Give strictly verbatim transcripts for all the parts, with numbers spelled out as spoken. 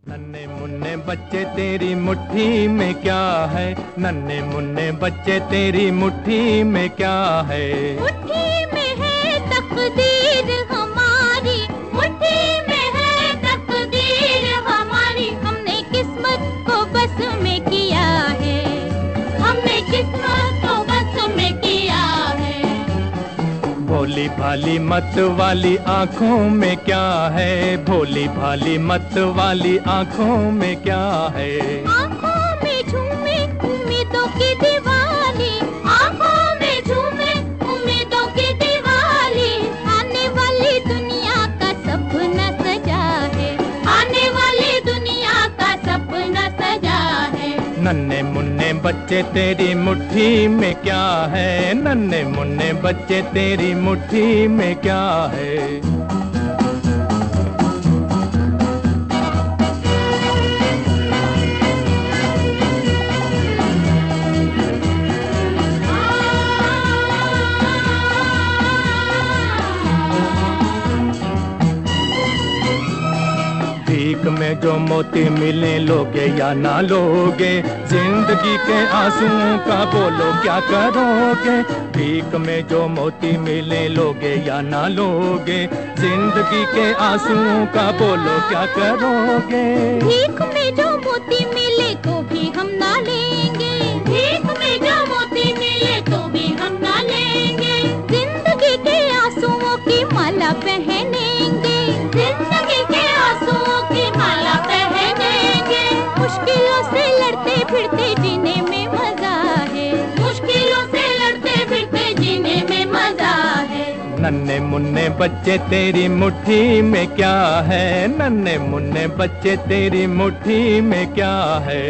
नन्हे मुन्ने बच्चे तेरी मुट्ठी में क्या है, नन्हे मुन्ने बच्चे तेरी मुट्ठी में क्या है। मुट्ठी में है तकदीर हमारी, मुट्ठी में है तकदीर हमारी। हमने किस्मत को बस में किया है, हमने किस्मत को बस में किया है। भोली भाली मत वाली आँखों में क्या है, भोली भाली मत वाली आँखों में क्या है। आँखों में झूमे उम्मीदों की दिवाली, आँखों में झूमे उम्मीदों की दिवाली। आने वाली दुनिया का सपना सजा है, आने वाली दुनिया का सपना सजा है। नन्हे मुन्ने बच्चे तेरी मुट्ठी में क्या है, नन्हे मुन्ने बच्चे तेरी मुट्ठी में क्या है। भीख में जो मोती मिले लोगे या ना लोगे, जिंदगी के आंसुओं का बोलो क्या करोगे। भीख में जो मोती मिले लोगे या ना लोगे, जिंदगी के आंसुओं का बोलो क्या करोगे। भीख में जो मोती मिले तो भी हम ना लेंगे, भीख में जो मोती मिले तो भी हम ना लेंगे। जिंदगी के आंसुओं की माला पहनेंगे, जिंदगी के आंसुओं की माला पहनेंगे। मुश्किलों से लड़ते फिरते जीने में मजा है, मुश्किलों से लड़ते फिरते जीने में मजा है। नन्हे मुन्ने बच्चे तेरी मुट्ठी में क्या है, नन्हे मुन्ने बच्चे तेरी मुट्ठी में क्या है।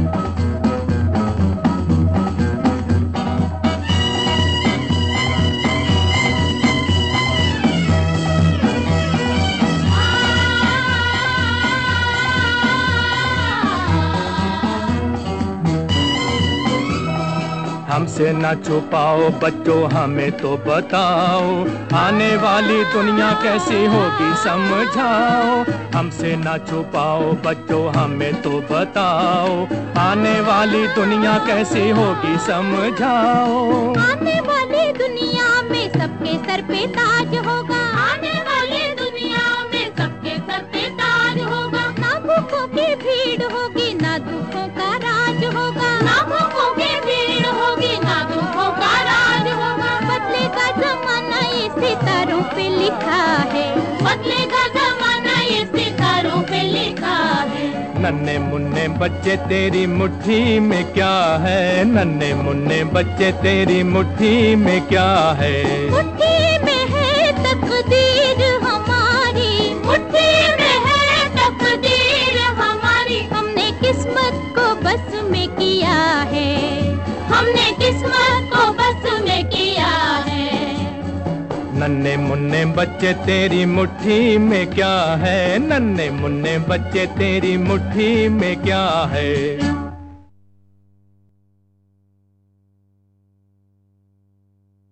हमसे ना छुपाओ बच्चों हमें तो बताओ, आने वाली दुनिया कैसी होगी समझाओ। हमसे ना छुपाओ बच्चों हमें तो बताओ, आने वाली दुनिया कैसी होगी समझाओ। आने वाली दुनिया में सबके सर पे ताज होगा, आने वाली दुनिया में सबके सर पे ताज होगा। ना भूखों की भीड़ होगी ना दुखों का राज होगा, ना भूखों की भीड़ होगी ना दुखों का राज होगा। बदलेगा जमाना ये सितारों पे लिखा है, बदलेगा जमाना ये सितारों पे लिखा है। नन्हे मुन्ने बच्चे तेरी मुट्ठी में क्या है, नन्हे मुन्ने बच्चे तेरी मुट्ठी में क्या है। मुट्ठी में है तकदीर हमारी, मुट्ठी में है तकदीर हमारी। हमने किस्मत को बस में किया है, हमने किस्मत को बस में किया है। नन्हे मुन्ने बच्चे तेरी मुट्ठी में क्या है, नन्हे मुन्ने बच्चे तेरी मुट्ठी में क्या है।